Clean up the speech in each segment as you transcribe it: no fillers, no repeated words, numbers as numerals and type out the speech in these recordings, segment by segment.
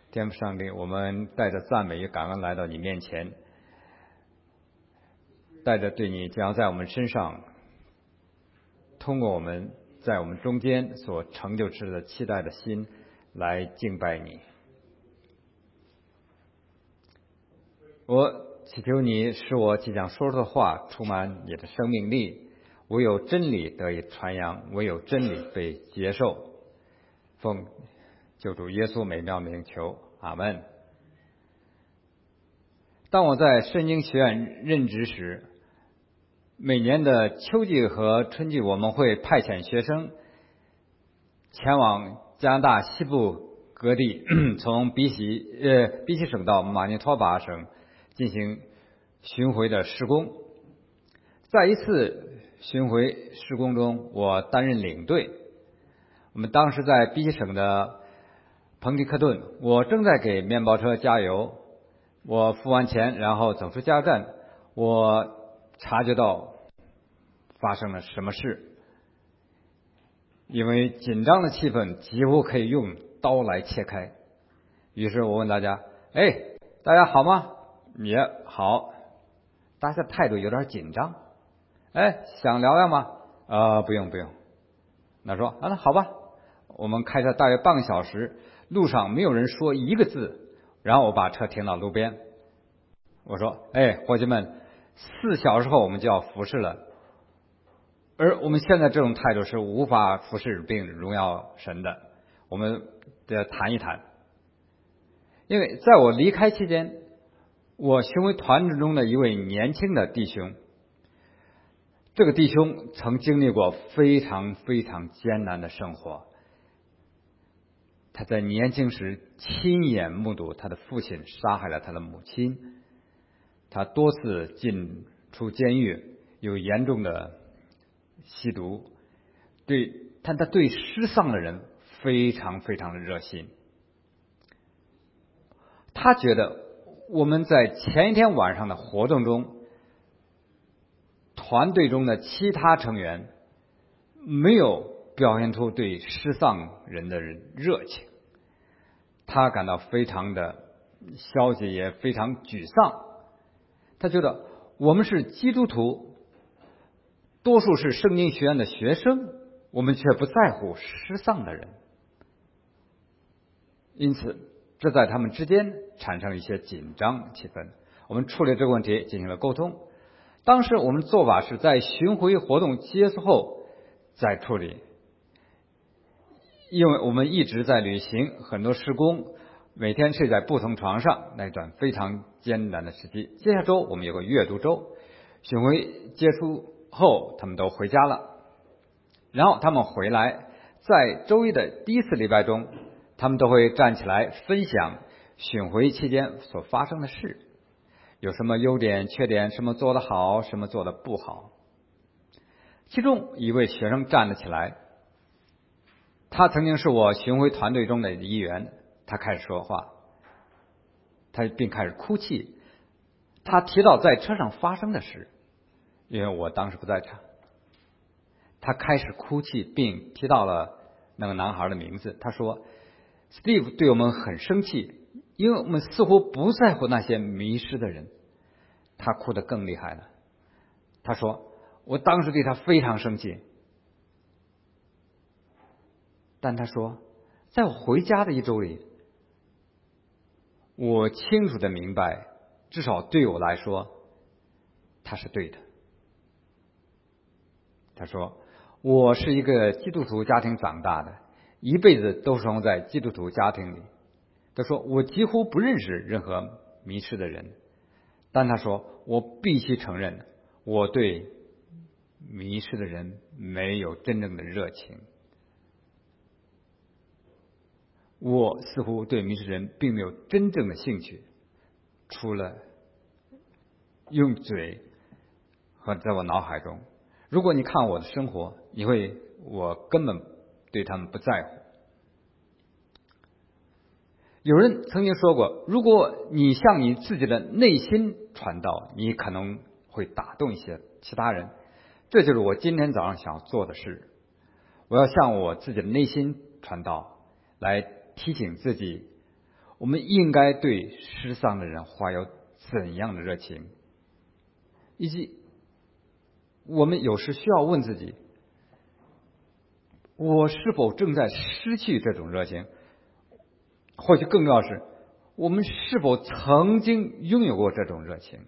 天父上帝，我们带着赞美与感恩来到你面前，带着对你将要在我们身上通过我们在我们中间所成就之的期待的心来敬拜你。我祈求你使我即将说出的话充满你的生命力，唯有真理得以传扬，唯有真理被接受。奉救主耶稣美妙名求，阿们。当我在圣经学院任职时，每年的秋季和春季，我们会派遣学生前往加拿大西部各地，从宾夕省到马尼托巴省进行巡回的施工。在一次巡回施工中，我担任领队。我们当时在宾夕省的彭迪克顿，我正在给面包车加油。我付完钱，然后走出加油站，我察觉到发生了什么事，因为紧张的气氛几乎可以用刀来切开。于是我问大家：“大家好吗？”也好，大家态度有点紧张。想聊聊吗？不用。那说那好吧。我们开车大约半个小时，路上没有人说一个字。然后我把车停到路边，我说：“伙计们，4小时后我们就要服侍了，而我们现在这种态度是无法服侍并荣耀神的。我们得谈一谈。因为在我离开期间，我巡回团中的一位年轻的弟兄，这个弟兄曾经历过非常非常艰难的生活。他在年轻时亲眼目睹他的父亲杀害了他的母亲，他多次进出监狱，有严重的吸毒，但他对失丧的人非常非常的热心。他觉得我们在前一天晚上的活动中，团队中的其他成员没有表现出对失丧人的热情，他感到非常的消极，也非常沮丧。他觉得我们是基督徒，多数是圣经学院的学生，我们却不在乎失丧的人，因此这在他们之间产生了一些紧张气氛。我们处理这个问题进行了沟通。当时我们做法是在巡回活动结束后再处理，因为我们一直在旅行，很多施工，每天睡在不同床上，那一段非常艰难的时期。接下周我们有个阅读周，巡回结束后他们都回家了，然后他们回来，在周一的第一次礼拜中，他们都会站起来分享巡回期间所发生的事，有什么优点缺点，什么做得好，什么做得不好。其中一位学生站了起来，他曾经是我巡回团队中的一员，他开始说话，他并开始哭泣。他提到在车上发生的事，因为我当时不在场。他开始哭泣，并提到了那个男孩的名字。他说 Steve 对我们很生气，因为我们似乎不在乎那些迷失的人。他哭得更厉害了。他说我当时对他非常生气，但他说在我回家的一周里，我清楚地明白，至少对我来说他是对的。他说我是一个基督徒家庭长大的，一辈子都生活在基督徒家庭里。他说我几乎不认识任何迷失的人，但他说我必须承认，我对迷失的人没有真正的热情。我似乎对迷失人并没有真正的兴趣，除了用嘴和在我脑海中。如果你看我的生活，我根本对他们不在乎。有人曾经说过，如果你向你自己的内心传道，你可能会打动一些其他人。这就是我今天早上想做的事。我要向我自己的内心传道，来提醒自己， 我们应该对失丧的人怀有怎样的热情，以及我们有时需要问自己，我是否正在失去这种热情？或许更重要是，我们是否曾经拥有过这种热情？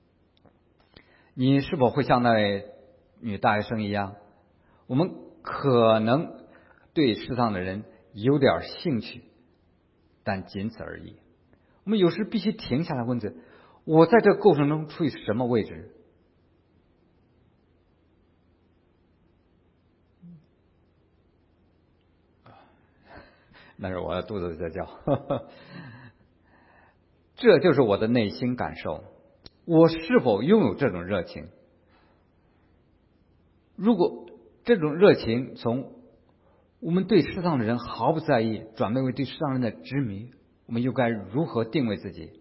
你是否会像那位女大学生一样，我们可能对失丧的人有点兴趣，但仅此而已。我们有时必须停下来问自己，我在这个过程中处于什么位置？那是我的肚子在叫。这就是我的内心感受，我是否拥有这种热情？如果这种热情从我们对失丧的人毫不在意转变为对失丧人的执迷，我们又该如何定位自己？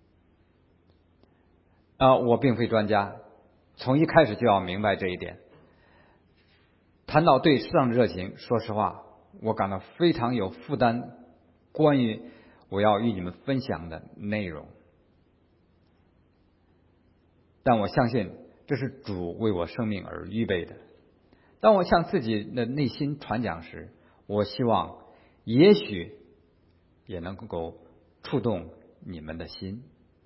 我并非专家，从一开始就要明白这一点。谈到对失丧的热情，说实话，我感到非常有负担，关于我要与你们分享的内容。但我相信这是主为我生命而预备的。当我向自己的内心传讲时，我希望也许也能够触动你们的心。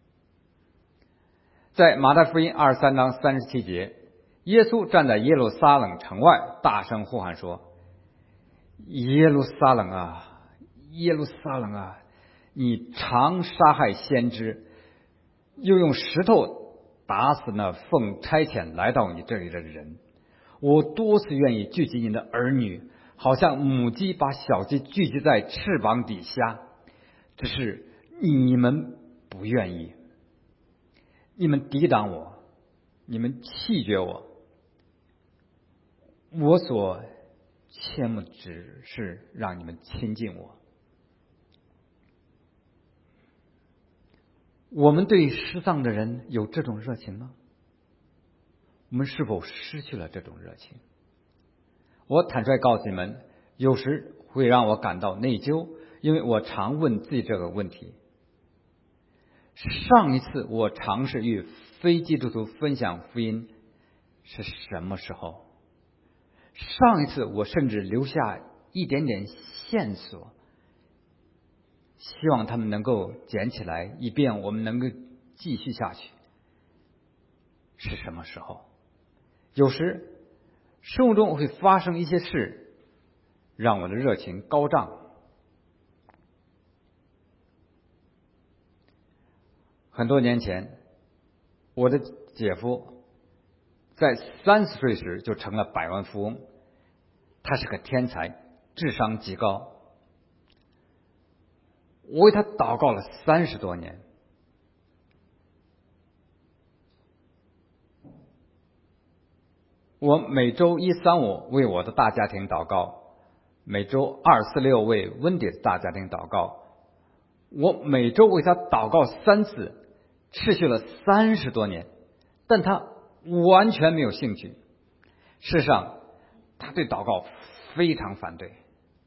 在马太福音23章37节，耶稣站在耶路撒冷城外，大声呼喊说：耶路撒冷啊，耶路撒冷啊，你常杀害先知，又用石头打死那奉差遣来到你这里的人。我多次愿意聚集你的儿女，好像母鸡把小鸡聚集在翅膀底下，只是你们不愿意。你们抵挡我，你们弃绝我。我所切慕只是让你们亲近我。我们对失丧的人有这种热情吗？我们是否失去了这种热情？我坦率告诉你们，有时会让我感到内疚，因为我常问自己这个问题。上一次我尝试与非基督徒分享福音是什么时候？上一次我甚至留下一点点线索，希望他们能够捡起来，以便我们能够继续下去。是什么时候？有时生活中会发生一些事，让我的热情高涨。很多年前，我的姐夫在30岁时就成了百万富翁，他是个天才，智商极高。我为他祷告了30多年。我每周1、3、5为我的大家庭祷告，每周2、4、6为温迪的大家庭祷告。我每周为他祷告3次，持续了30多年，但他完全没有兴趣。事实上，他对祷告非常反对。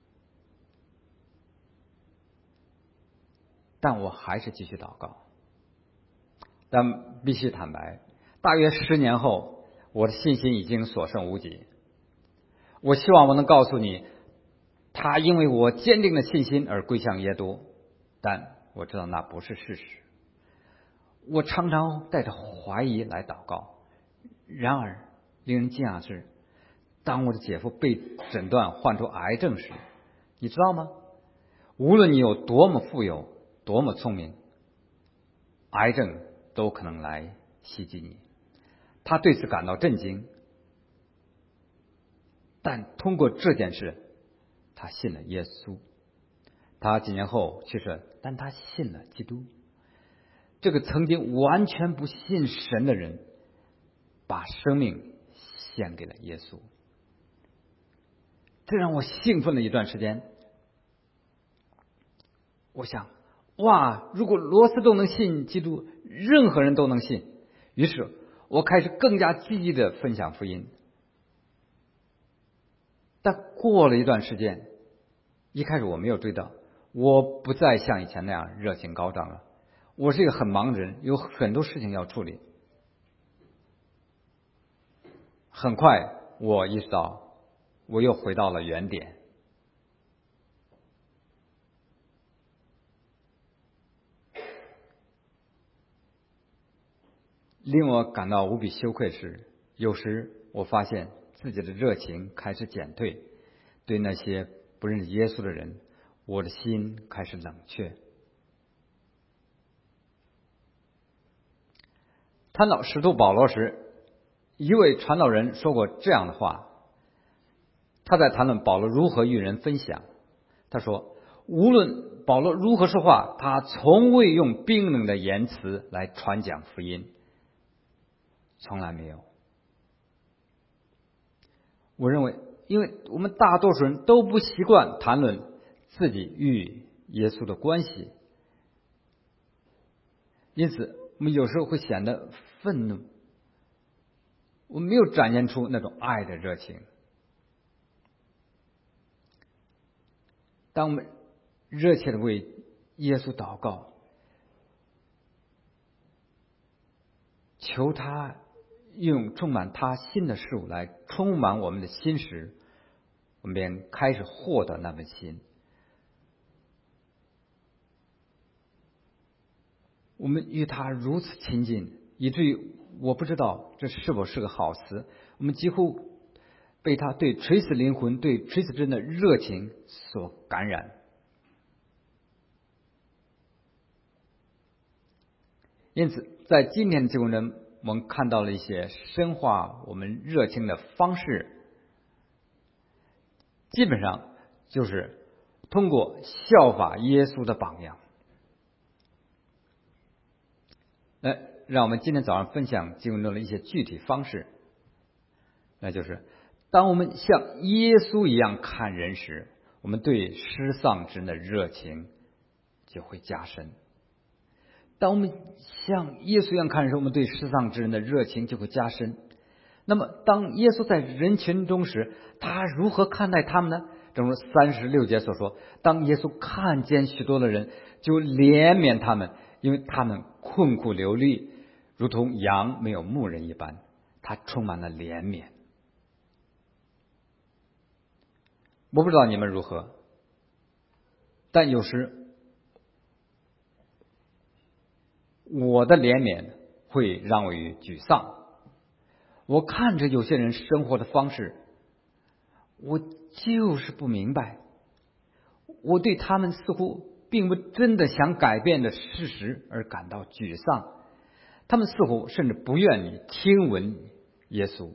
但我还是继续祷告。但必须坦白，大约10年后，我的信心已经所剩无几。我希望我能告诉你，他因为我坚定的信心而归向耶稣，但我知道那不是事实。我常常带着怀疑来祷告。然而令人惊讶的是，当我的姐夫被诊断患出癌症时，你知道吗？无论你有多么富有，多么聪明，癌症都可能来袭击你。他对此感到震惊，但通过这件事，他信了耶稣。他几年后去世，但他信了基督。这个曾经完全不信神的人，把生命献给了耶稣。这让我兴奋了一段时间。我想，哇，如果罗斯都能信基督，任何人都能信。于是我开始更加积极的分享福音。但过了一段时间，一开始我没有追到， 我不再像以前那样热情高涨了。我是一个很忙的人，有很多事情要处理。很快我意识到，我又回到了原点。令我感到无比羞愧是，有时我发现自己的热情开始减退，对那些不认识耶稣的人，我的心开始冷却。谈到使徒保罗时，一位传道人说过这样的话，他在谈论保罗如何与人分享。他说，无论保罗如何说话，他从未用冰冷的言辞来传讲福音，从来没有。我认为，因为我们大多数人都不习惯谈论自己与耶稣的关系，因此我们有时候会显得愤怒，我们没有展现出那种爱的热情。当我们热切的为耶稣祷告，求他用充满他心的事物来充满我们的心时，我们便开始获得那份心。我们与他如此亲近，以至于我不知道这是否是个好词，我们几乎被他对垂死灵魂、对垂死之人的热情所感染。因此在今天的经文中，我们看到了一些深化我们热情的方式，基本上就是通过效法耶稣的榜样。让我们今天早上分享经文中的一些具体方式，那就是当我们像耶稣一样看人时，我们对失丧之人的热情就会加深。当我们像耶稣一样看人时，我们对失丧之人的热情就会加深。那么当耶稣在人群中时，他如何看待他们呢？正如36节所说，当耶稣看见许多的人，就怜悯他们，因为他们困苦流离，如同羊没有牧人一般，他充满了怜悯。我不知道你们如何，但有时我的怜悯会让我沮丧。我看着有些人生活的方式，我就是不明白，我对他们似乎并不真的想改变的事实而感到沮丧。他们似乎甚至不愿意听闻耶稣。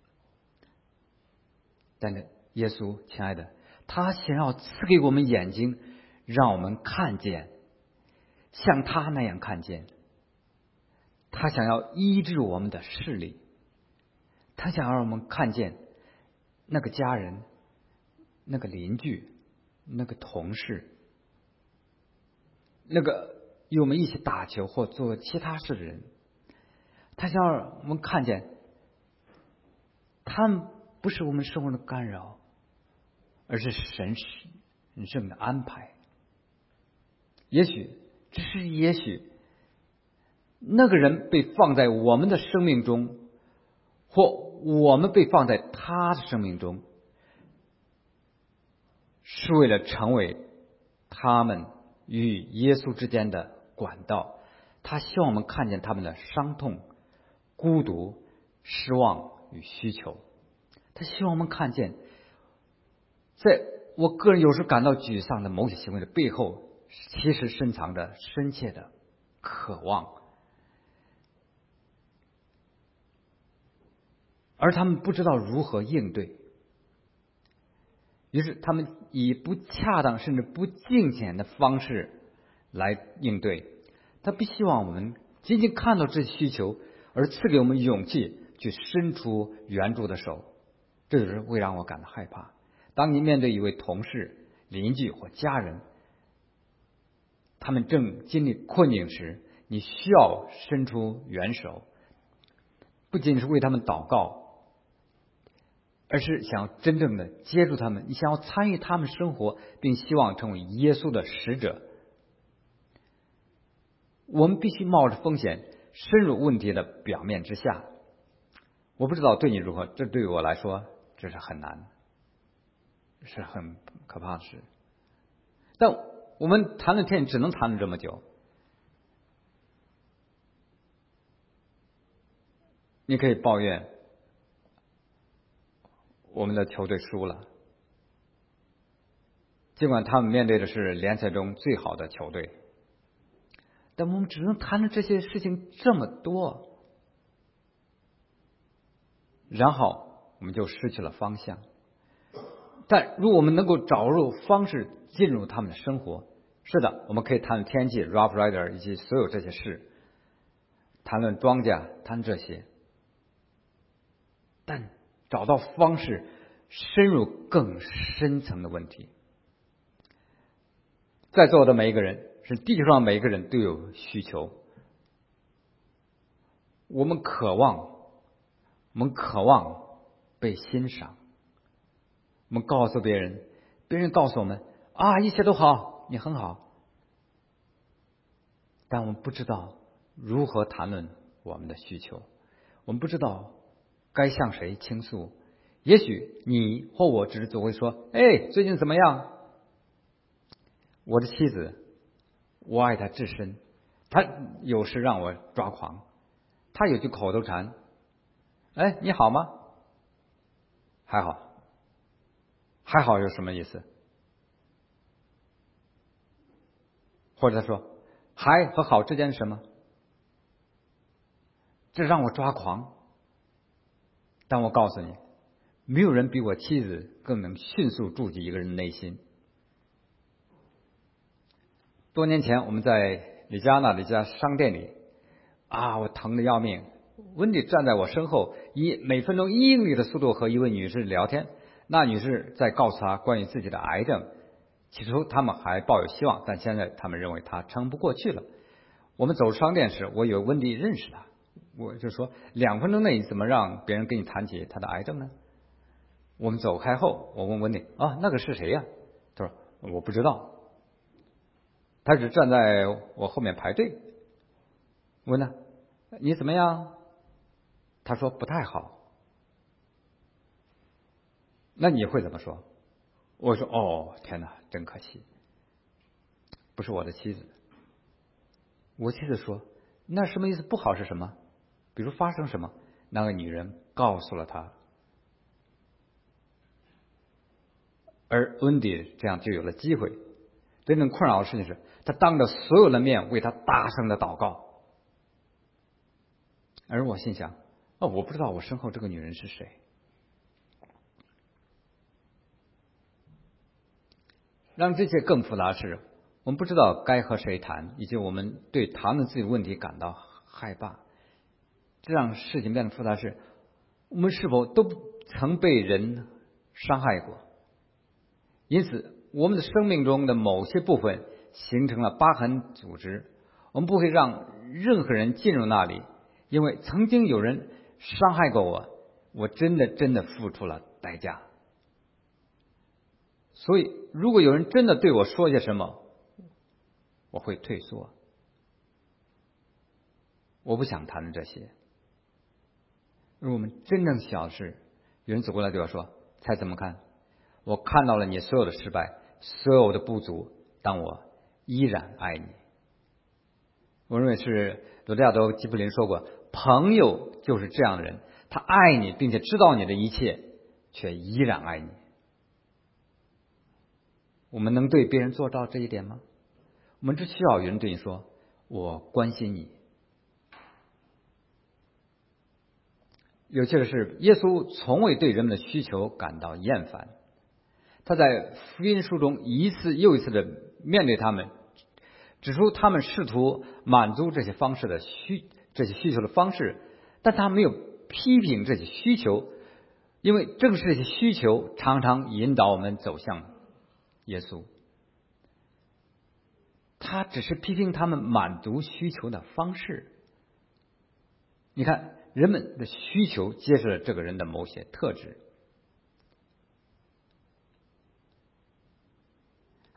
但是耶稣，亲爱的，他想要赐给我们眼睛，让我们看见，像他那样看见。他想要医治我们的视力，他想让我们看见那个家人、那个邻居、那个同事、那个与我们一起打球或做其他事的人。他想让我们看见，他们不是我们生活的干扰，而是神圣的安排。也许，只是也许，那个人被放在我们的生命中，或我们被放在他的生命中，是为了成为他们与耶稣之间的管道。他希望我们看见他们的伤痛、孤独、失望与需求。他希望我们看见，在我个人有时感到沮丧的某些行为的背后，其实深藏着深切的渴望，而他们不知道如何应对，于是他们以不恰当甚至不敬虔的方式来应对。他不希望我们仅仅看到这些需求，而赐给我们勇气去伸出援助的手。这就是会让我感到害怕。当你面对一位同事、邻居或家人，他们正经历困境时，你需要伸出援手，不仅是为他们祷告， 而是想真正的接触他们，你想要参与他们生活，并希望成为耶稣的使者。我们必须冒着风险深入问题的表面之下。我不知道对你如何，这对我来说这是很难，是很可怕的事。但我们谈论天只能谈论这么久。你可以抱怨我们的球队输了，尽管他们面对的是联赛中最好的球队，但我们只能谈论这些事情这么多，然后我们就失去了方向。但如果我们能够找入方式进入他们的生活，是的，我们可以谈论天气、Rough Rider 以及所有这些事，谈论庄稼，谈这些，但找到方式深入更深层的问题。在座的每一个人，是地球上每一个人都有需求，我们渴望被欣赏，我们告诉别人，别人告诉我们啊，一切都好，你很好，但我们不知道如何谈论我们的需求，我们不知道该向谁倾诉。也许你或我只会说，哎，最近怎么样？我的妻子，我爱她至深，她有时让我抓狂，她有句口头禅，哎，你好吗？还好。还好有什么意思？或者说还和好之间是什么？这让我抓狂。但我告诉你，没有人比我妻子更能迅速触及一个人的内心。多年前我们在里加纳的一家商店里，我疼得要命。温迪站在我身后，以每分钟1英里的速度和一位女士聊天。那女士在告诉她关于自己的癌症，起初他们还抱有希望，但现在他们认为她撑不过去了。我们走商店时，我以为温迪认识她，我就说2分钟内怎么让别人跟你谈起他的癌症呢？我们走开后，我问温迪那个是谁呀？他说我不知道，他只站在我后面排队。问他你怎么样？他说不太好。那你会怎么说？我说天哪，真可惜，不是我的妻子。我妻子说那什么意思？不好是什么？比如发生什么？那个女人告诉了他，而温迪这样就有了机会。真正困扰的事情是，他当着所有的面为他大声的祷告，而我心想我不知道我身后这个女人是谁。让这些更复杂的是，我们不知道该和谁谈，以及我们对谈论自己的问题感到害怕。这让事情变得复杂是，我们是否都曾被人伤害过？因此，我们的生命中的某些部分形成了疤痕组织，我们不会让任何人进入那里，因为曾经有人伤害过我，我真的付出了代价。所以，如果有人真的对我说些什么，我会退缩。我不想谈论这些。如果我们真正想的是，有人走过来对我说：“猜怎么看？我看到了你所有的失败，所有的不足，但我依然爱你。”我认为是罗德亚多·吉卜林说过：“朋友就是这样的人，他爱你，并且知道你的一切，却依然爱你。”我们能对别人做到这一点吗？我们只需要有人对你说：“我关心你。”有趣的是，耶稣从未对人们的需求感到厌烦。他在福音书中一次又一次的面对他们，指出他们试图满足这些需求的方式，但他没有批评这些需求，因为正是这些需求常常引导我们走向耶稣。他只是批评他们满足需求的方式。你看，人们的需求揭示了这个人的某些特质。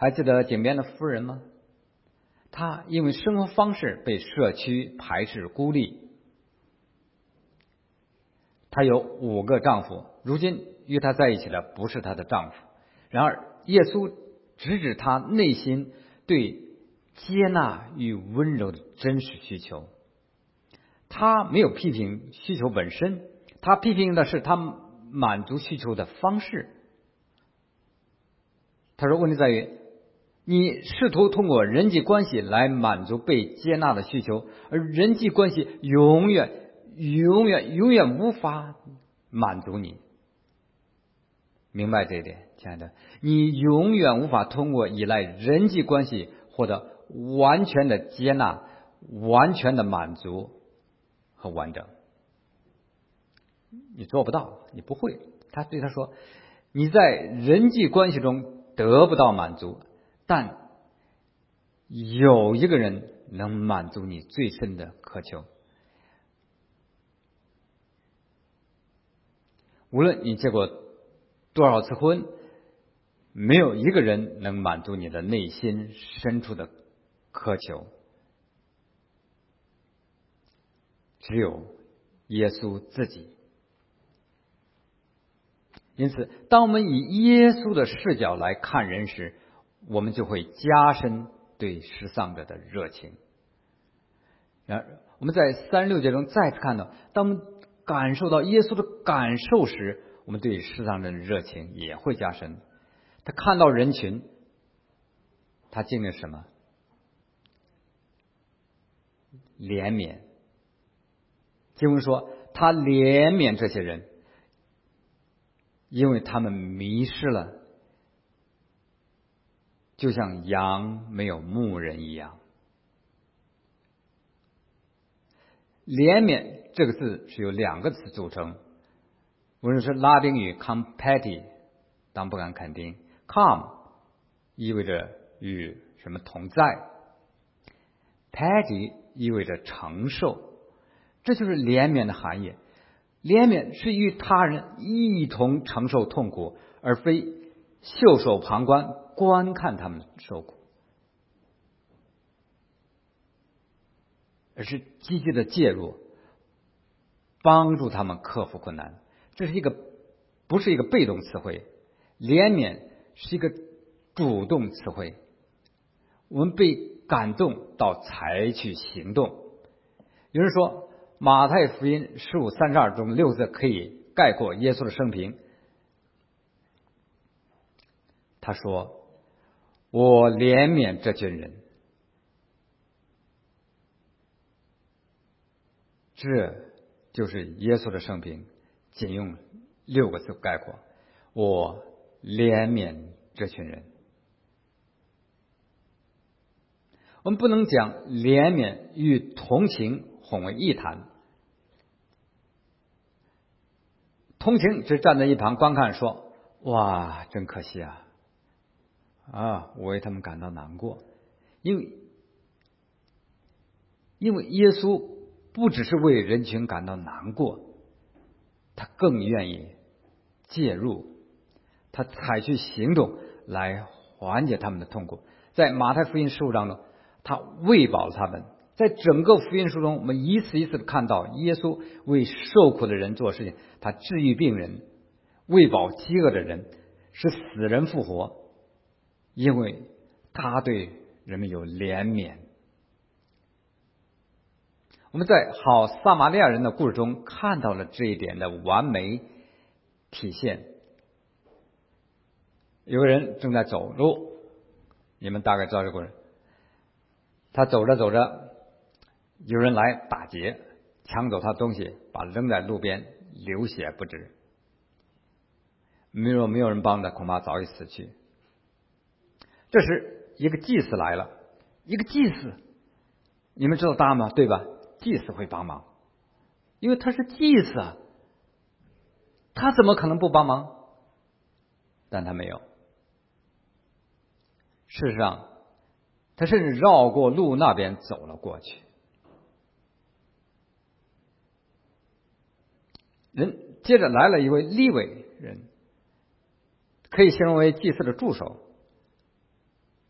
还记得井边的妇人吗？她因为生活方式被社区排斥孤立，她有5个丈夫，如今与她在一起的不是她的丈夫。然而耶稣直指她内心对接纳与温柔的真实需求。他没有批评需求本身，他批评的是他满足需求的方式。他说问题在于你试图通过人际关系来满足被接纳的需求，而人际关系永远无法满足你。明白这一点，亲爱的，你永远无法通过依赖人际关系获得完全的接纳、完全的满足和完整。你做不到，你不会。他对他说，你在人际关系中得不到满足，但有一个人能满足你最深的渴求。无论你结过多少次婚，没有一个人能满足你的内心深处的渴求，只有耶稣自己。因此当我们以耶稣的视角来看人时，我们就会加深对施丧者的热情。然而我们在36节中再次看到，当我们感受到耶稣的感受时，我们对施丧者的热情也会加深。他看到人群，他经历什么？怜悯。经文说他怜悯这些人，因为他们迷失了，就像羊没有牧人一样。怜悯这个字是由2个词组成，无论是拉丁语 compati， 当不敢肯定 com 意味着与什么同在， pati 意味着承受，这就是怜悯的含义。怜悯是与他人一同承受痛苦，而非袖手旁观观看他们受苦，而是积极的介入，帮助他们克服困难。这是不是一个被动词汇，怜悯是一个主动词汇。我们被感动到采取行动。有人说马太福音15:32中6字可以概括耶稣的生平。他说我怜悯这群人，这就是耶稣的生平，仅用6个字概括，我怜悯这群人。我们不能将怜悯与同情混为一谈。同情只站在一旁观看，说哇真可惜我为他们感到难过。因为耶稣不只是为人群感到难过，他更愿意介入，他采取行动来缓解他们的痛苦。在马太福音15章中，他喂饱了他们。在整个福音书中，我们一次一次的看到耶稣为受苦的人做事情，他治愈病人，喂饱饥饿的人，使死人复活，因为他对人们有怜悯。我们在好撒玛利亚人的故事中看到了这一点的完美体现。有个人正在走路，你们大概知道这个故事。他走着走着，有人来打劫，抢走他东西，把他扔在路边，流血不止。没有人帮他，恐怕早已死去。这时一个祭司来了，一个祭司，你们知道答案吗？对吧？祭司会帮忙，因为他是祭司啊，他怎么可能不帮忙？但他没有。事实上他甚至绕过路那边走了过去。接着来了一位利未人，可以形容为祭司的助手。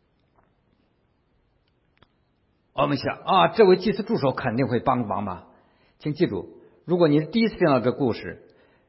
我们想啊，这位祭司助手肯定会帮忙吧？请记住，如果你是第一次听到这故事，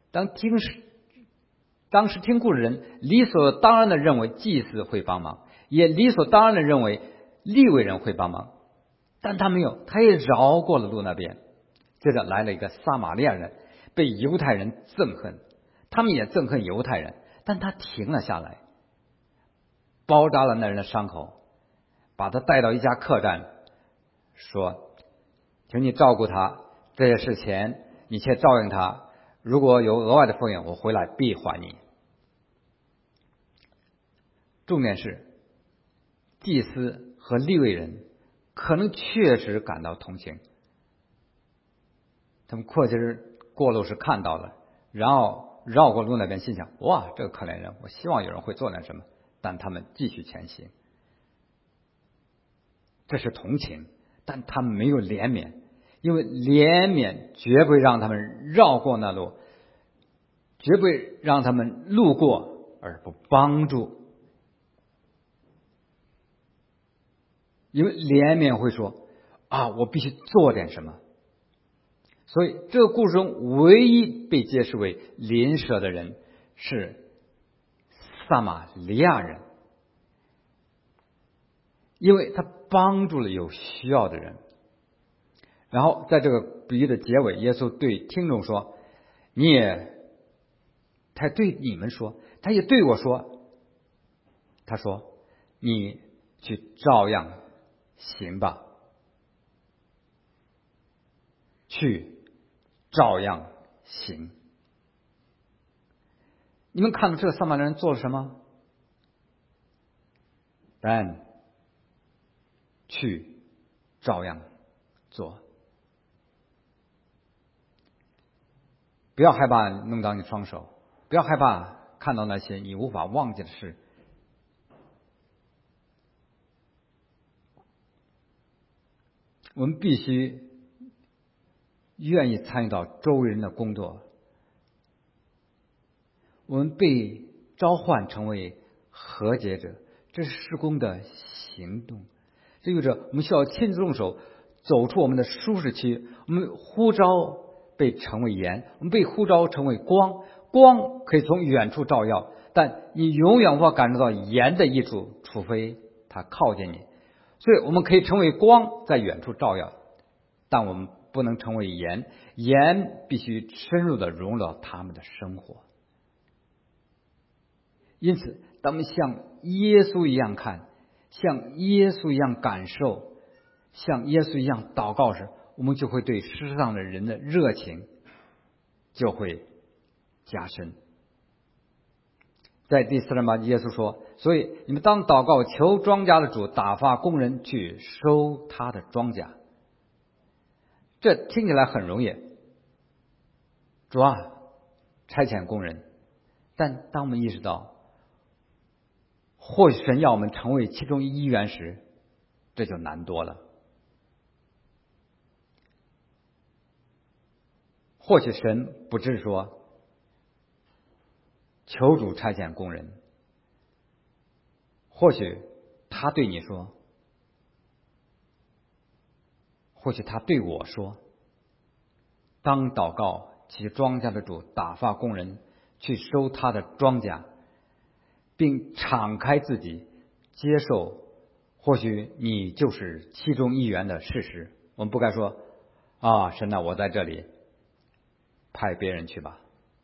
当时听故事人理所当然的认为祭司会帮忙，也理所当然的认为利未人会帮忙，但他没有，他也绕过了路那边。接着来了一个撒玛利亚人，被犹太人憎恨，他们也憎恨犹太人，但他停了下来，包扎了那人的伤口，把他带到一家客栈，说：请你照顾他，这些事钱你且照应他，如果有额外的费用，我回来必还你。重点是祭司和利未人可能确实感到同情，他们确实过路时看到了，然后绕过路那边，心想：哇，这个可怜人，我希望有人会做点什么。但他们继续前行，这是同情，但他们没有怜悯，因为怜悯绝不会让他们绕过那路，绝不会让他们路过而不帮助。因为怜悯会说啊，我必须做点什么。所以这个故事中唯一被揭示为邻舍的人是撒玛利亚人，因为他帮助了有需要的人。然后在这个比喻的结尾，耶稣对听众说，他对你们说，他也对我说，他说你去照样行吧，去照样行。你们看到这个撒玛利亚人做了什么？但去照样做。不要害怕弄脏你双手，不要害怕看到那些你无法忘记的事。我们必须愿意参与到周围人的工作。我们被召唤成为和解者，这是事工的行动。这意味着我们需要亲自动手，走出我们的舒适区。我们呼召被成为盐，我们被呼召成为光。光可以从远处照耀，但你永远无法感受到盐的益处，除非它靠近你。所以我们可以成为光，在远处照耀，但我们不能成为盐。盐必须深入的融入到他们的生活。因此当我们像耶稣一样看，像耶稣一样感受，像耶稣一样祷告时，我们就会对世上的人的热情就会加深。在第48节，耶稣说，所以你们当祷告，求庄稼的主打发工人去收他的庄稼。这听起来很容易，主啊，差遣工人。但当我们意识到或许神要我们成为其中一员时，这就难多了。或许神不是说求主差遣工人，或许他对你说，或许他对我说，当祷告，其庄稼的主打发工人去收他的庄稼，并敞开自己接受或许你就是其中一员的事实。我们不该说啊，神啊，我在这里，派别人去吧。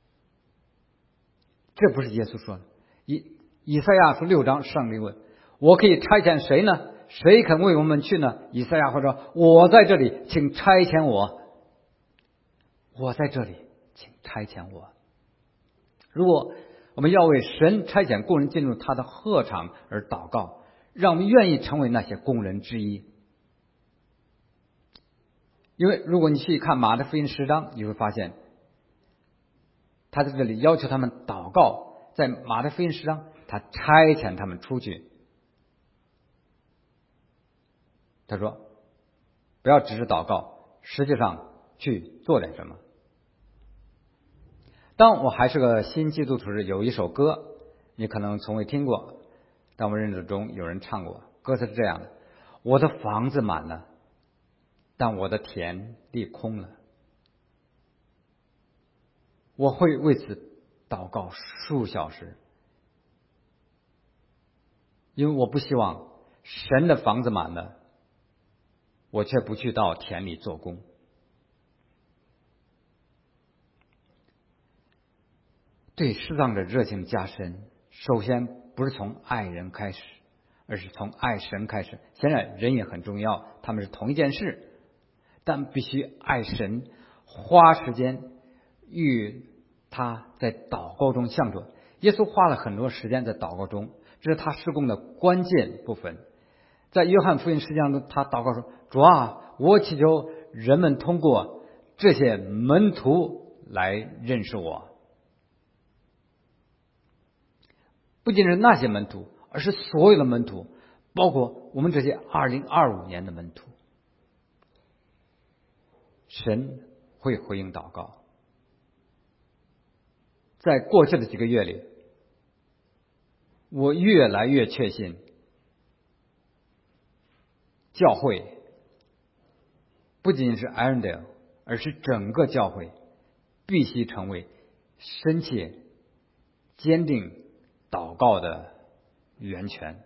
这不是耶稣说的。以赛亚书6章，上帝问，我可以差遣谁呢？谁肯为我们去呢？以赛亚说，我在这里，请差遣我。我在这里，请差遣我。如果我们要为神差遣工人进入他的禾场而祷告，让我们愿意成为那些工人之一。因为如果你去看马太福音10章，你会发现他在这里要求他们祷告。在马太福音10章，他差遣他们出去。他说不要只是祷告，实际上去做点什么。当我还是个新基督徒时，有一首歌你可能从未听过，但我认识中有人唱过。歌词是这样的：我的房子满了， 但我的田地空了。我会为此祷告数小时，因为我不希望神的房子满了，我却不去到田里做工。对适当的热情加深，首先不是从爱人开始，而是从爱神开始。显然人也很重要，他们是同一件事，但必须爱神，花时间与他在祷告中相处。耶稣花了很多时间在祷告中，这是他事工的关键部分。在约翰福音10章中，他祷告说：主啊，我祈求人们通过这些门徒来认识我。不仅是那些门徒，而是所有的门徒，包括我们这些2025年的门徒。神会回应祷告。在过去的几个月里，我越来越确信，教会不仅是 Irondale， 而是整个教会必须成为深切坚定祷告的源泉。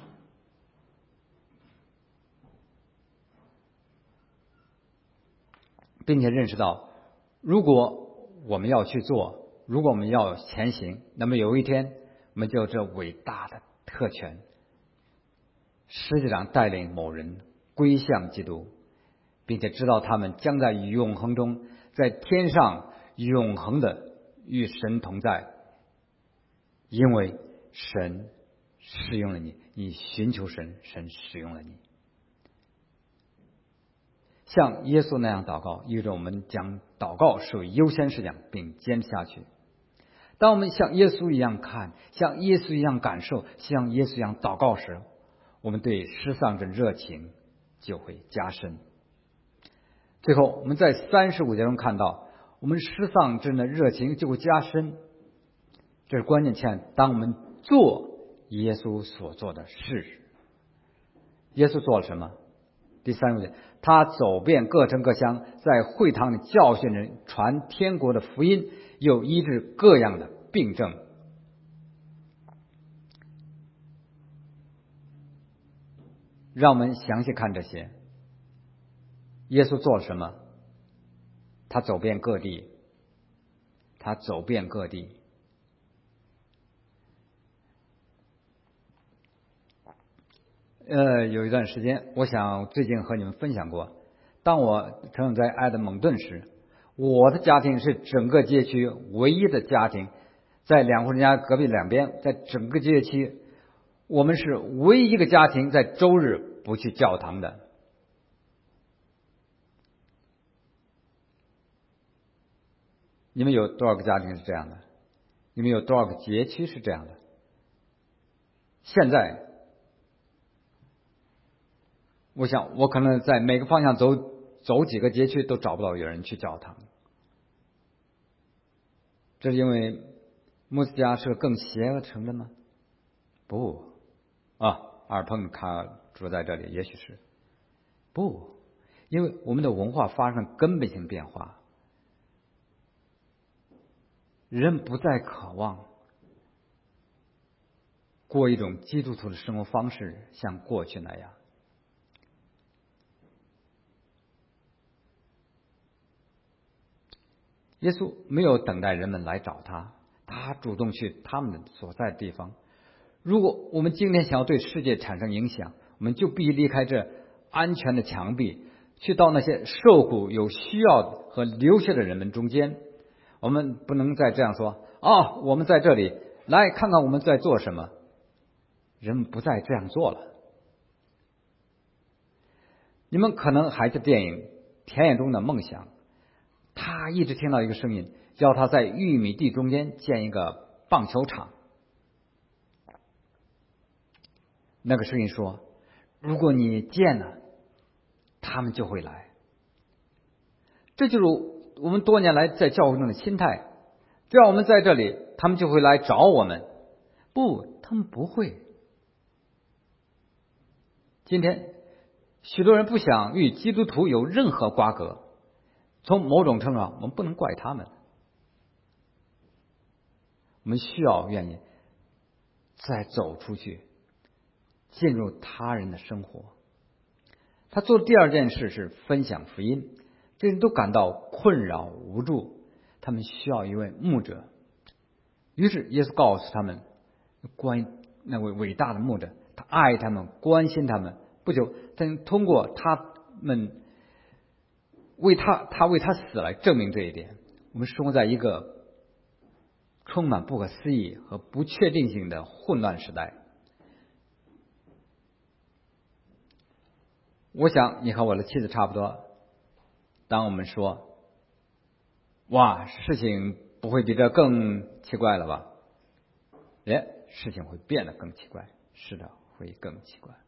并且认识到，如果我们要去做，如果我们要前行，那么有一天我们就有这伟大的特权，实际上带领某人归向基督，并且知道他们将在永恒中，在天上永恒的与神同在，因为神使用了你，你寻求神，神使用了你。像耶稣那样祷告，意味着我们将祷告视为优先事项，并坚持下去。当我们像耶稣一样看，像耶稣一样感受，像耶稣一样祷告时，我们对失丧的热情就会加深。最后，我们在35节中看到，我们失丧之人的热情就会加深。这是关键前，当我们做耶稣所做的事。耶稣做了什么？第35节，他走遍各城各乡，在会堂里教训人，传天国的福音，又医治各样的病症。让我们详细看这些。耶稣做了什么？他走遍各地，他走遍各地。有一段时间，我想最近和你们分享过，当我成长在埃德蒙顿时，我的家庭是整个街区唯一的家庭，在两户人家隔壁两边，在整个街区，我们是唯一一个家庭在周日不去教堂的。你们有多少个家庭是这样的？你们有多少个街区是这样的？现在我想我可能在每个方向走几个街区都找不到有人去教堂。这是因为穆斯加是个更邪恶的城镇吗？不啊，阿尔彭卡住在这里，也许是不，因为我们的文化发生根本性变化，人不再渴望过一种基督徒的生活方式，像过去那样。耶稣没有等待人们来找他，他主动去他们所在的地方。如果我们今天想要对世界产生影响，我们就必须离开这安全的墙壁，去到那些受苦有需要和流血的人们中间。我们不能再这样说啊，我们在这里，来看看我们在做什么。人们不再这样做了。你们可能还是电影《田野中的梦想》，他一直听到一个声音，叫他在玉米地中间建一个棒球场。那个声音说，如果你建了，他们就会来。这就是我们多年来在教会中的心态，只要我们在这里，他们就会来找我们。不，他们不会。今天许多人不想与基督徒有任何瓜葛，从某种程度上，我们不能怪他们。我们需要愿意再走出去，进入他人的生活。他做的第二件事是分享福音，这些人都感到困扰无助，他们需要一位牧者。于是耶稣告诉他们，关于那位伟大的牧者，他爱他们，关心他们。不久，通过他们他为他死来证明这一点。我们生活在一个充满不可思议和不确定性的混乱时代。我想你和我的妻子差不多，当我们说哇，事情不会比这更奇怪了吧？事情会变得更奇怪。是的，会更奇怪。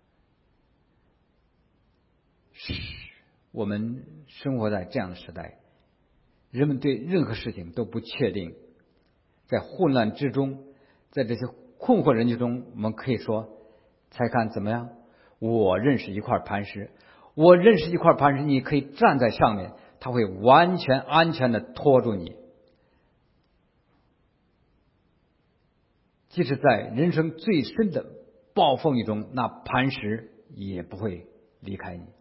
我们生活在这样的时代，人们对任何事情都不确定，在混乱之中，在这些困惑人群中，我们可以说，猜看怎么样？我认识一块磐石，你可以站在上面，它会完全安全的拖住你。即使在人生最深的暴风雨中，那磐石也不会离开你。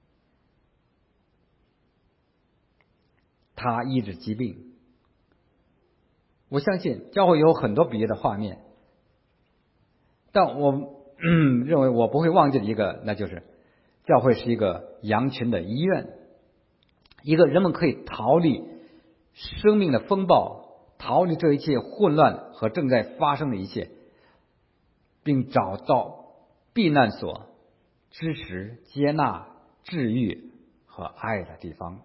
他医治疾病。我相信教会有很多比喻的画面，但我认为我不会忘记的一个，那就是教会是一个羊群的医院，一个人们可以逃离生命的风暴，逃离这一切混乱和正在发生的一切，并找到避难所、支持、接纳、治愈和爱的地方。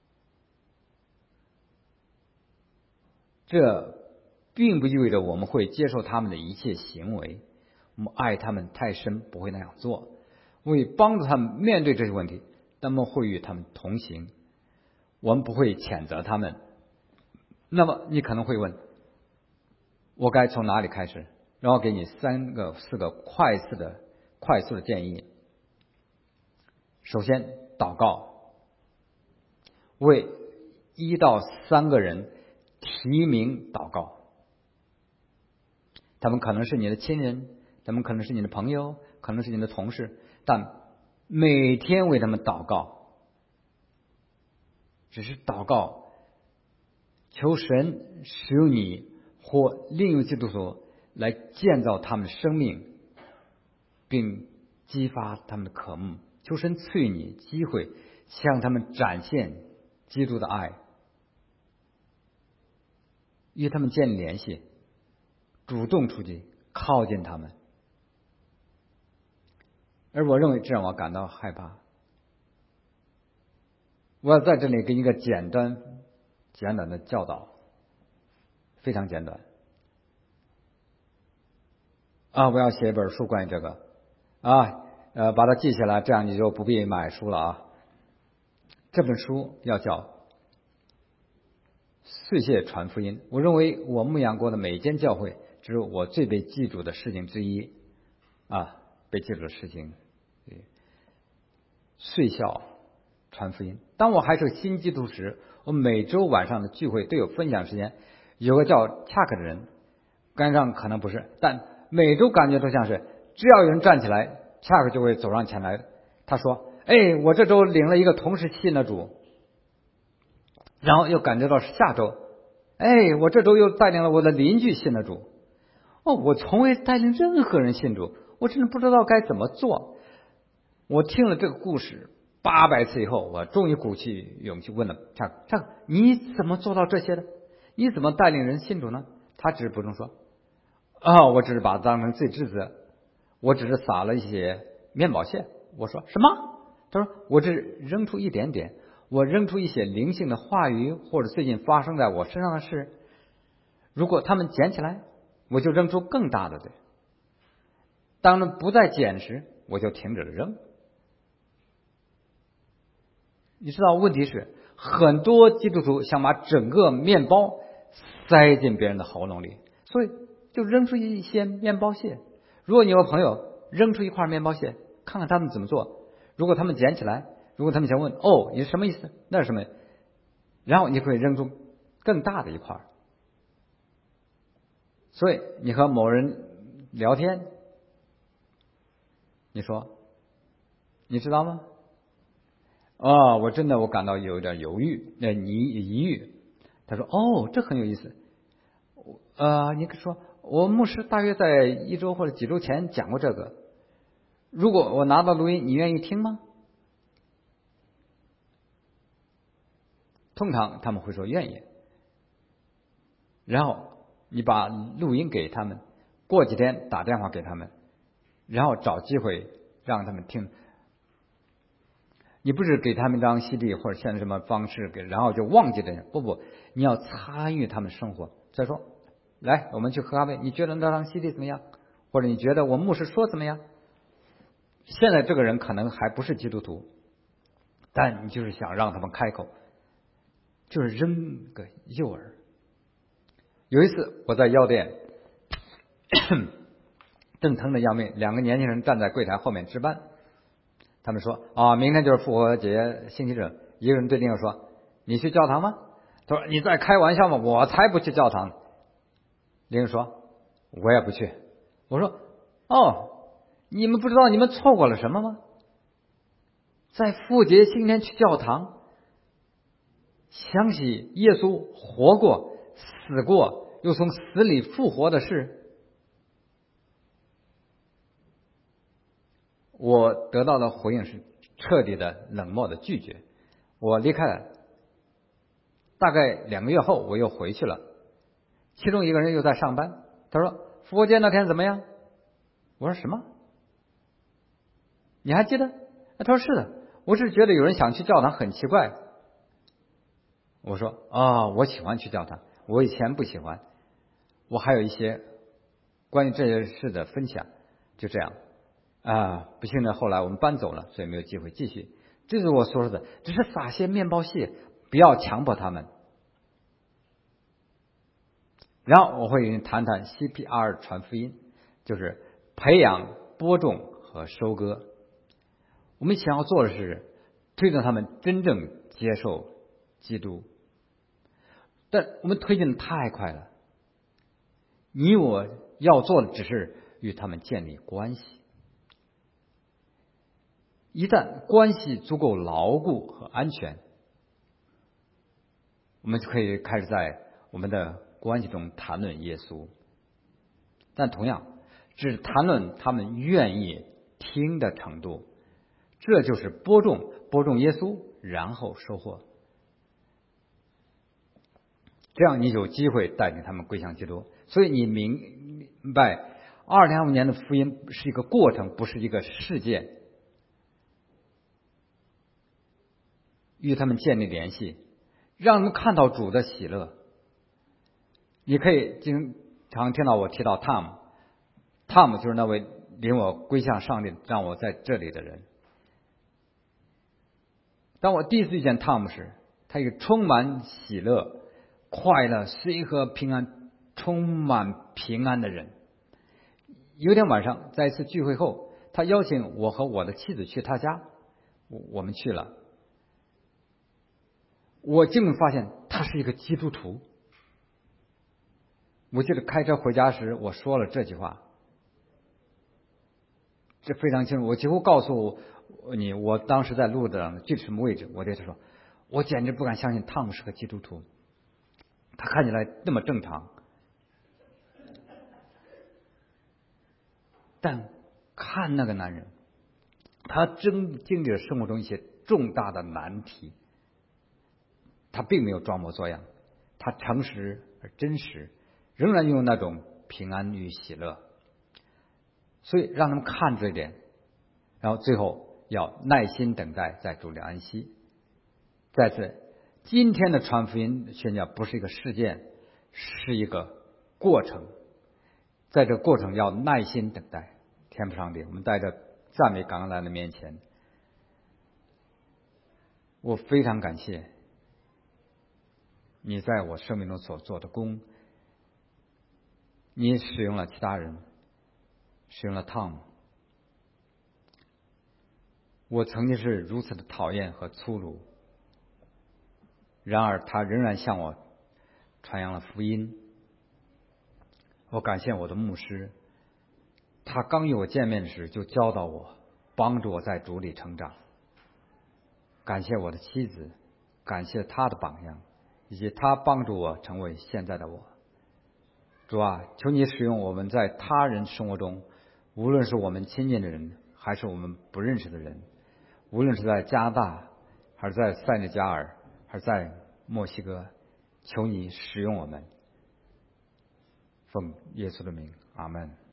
这并不意味着我们会接受他们的一切行为，我们爱他们太深，不会那样做。为帮助他们面对这些问题，那么会与他们同行，我们不会谴责他们。那么你可能会问，我该从哪里开始？然后给你4个快速的建议。首先，祷告，为1到3个人提名祷告。他们可能是你的亲人，他们可能是你的朋友，可能是你的同事，但每天为他们祷告，只是祷告，求神使用你或另一位基督徒来建造他们的生命，并激发他们的渴慕。求神赐予你机会，向他们展现基督的爱，与他们建立联系，主动出击，靠近他们。而我认为这让我感到害怕。我要在这里给你一个简短的教导，非常简短。我要写一本书关于这个把它记下来，这样你就不必买书了啊。这本书要叫碎屑传福音。我认为我牧养过的每一间教会，这是我最被记住的事情之一被记住的事情。碎屑传福音。当我还是个新基督徒时，我每周晚上的聚会都有分享时间。有个叫恰克的人，感觉上可能不是，但每周感觉都像是，只要有人站起来，恰克就会走上前来。他说：我这周领了一个同事信了主。然后又感觉到是下周，我这周又带领了我的邻居信了主。我从未带领任何人信主，我真的不知道该怎么做。我听了这个故事800次以后，我终于鼓起勇气问了恰克，你怎么做到这些的？你怎么带领人信主呢？他只是补充说，我只是把它当成最质子，我只是撒了一些面包屑。我说什么？他说我只扔出一点点，我扔出一些灵性的话语，或者最近发生在我身上的事，如果他们捡起来，我就扔出更大的对。当人不再捡时，我就停止了扔。你知道问题是，很多基督徒想把整个面包塞进别人的喉咙里，所以就扔出一些面包屑。如果你有朋友扔出一块面包屑，看看他们怎么做。 如果他们捡起来，如果他们想问哦你是什么意思，那是什么，然后你会扔出更大的一块。所以你和某人聊天，你说你知道吗？我感到有点犹豫，疑虑。他说这很有意思。你说我牧师大约在1周或者几周前讲过这个，如果我拿到录音，你愿意听吗？通常他们会说愿意，然后你把录音给他们，过几天打电话给他们，然后找机会让他们听。你不是给他们一张 CD 或者现在什么方式给，然后就忘记这些，不，你要参与他们生活。再说来我们去喝咖啡，你觉得那张 CD 怎么样？或者你觉得我牧师说怎么样？现在这个人可能还不是基督徒，但你就是想让他们开口，就是扔个诱饵。有一次我在药店正疼得要命，2个年轻人站在柜台后面值班，他们说明天就是复活节星期日。一个人对另一个说你去教堂吗？他说你在开玩笑吗？我才不去教堂。另一个说我也不去。我说你们不知道你们错过了什么吗？在复活节星期天去教堂，想起耶稣活过死过又从死里复活的事。我得到的回应是彻底的冷漠的拒绝。我离开了，大概2个月后我又回去了，其中一个人又在上班，他说复活节那天怎么样？我说什么？你还记得？他说是的，我是觉得有人想去教堂很奇怪。我说我喜欢去教堂，我以前不喜欢，我还有一些关于这件事的分享。就这样不幸的后来我们搬走了，所以没有机会继续。这是我说的，只是撒些面包屑，不要强迫他们。然后我会给你谈谈 CPR 传福音，就是培养、播种和收割。我们想要做的是推动他们真正接受基督，但我们推进的太快了。你我要做的只是与他们建立关系。一旦关系足够牢固和安全，我们就可以开始在我们的关系中谈论耶稣。但同样只谈论他们愿意听的程度，这就是播种耶稣，然后收获。这样你有机会带领他们归向基督。所以你明白2025年的福音是一个过程，不是一个事件。与他们建立联系，让他们看到主的喜乐。你可以经常听到我提到 Tom 就是那位领我归向上帝让我在这里的人。当我第一次遇见 Tom 时，他一个充满喜乐、快乐、随和、平安、充满平安的人。有一天晚上在一次聚会后，他邀请我和我的妻子去他家，我们去了。我竟然发现他是一个基督徒。我记得开车回家时我说了这句话，这非常清楚。我几乎告诉你我当时在路的具体什么位置。我对他说，我简直不敢相信汤姆是个基督徒，他看起来那么正常，但看那个男人，他经历了生活中一些重大的难题，他并没有装模作样，他诚实而真实，仍然拥有那种平安与喜乐。所以让他们看这一点，然后最后要耐心等待在主里安息。再次，今天的传福音宣教不是一个事件，是一个过程，在这个过程要耐心等待。天父上帝，我们带着赞美感恩来到面前，我非常感谢你在我生命中所做的工。你使用了其他人，使用了 Tom， 我曾经是如此的讨厌和粗鲁，然而他仍然向我传扬了福音。我感谢我的牧师，他刚与我见面时就教导我，帮助我在主里成长。感谢我的妻子，感谢她的榜样，以及她帮助我成为现在的我。主啊，求你使用我们在他人生活中，无论是我们亲近的人，还是我们不认识的人，无论是在加拿大，还是在塞内加尔，还是在墨西哥，求你使用我们。奉耶稣的名，阿门。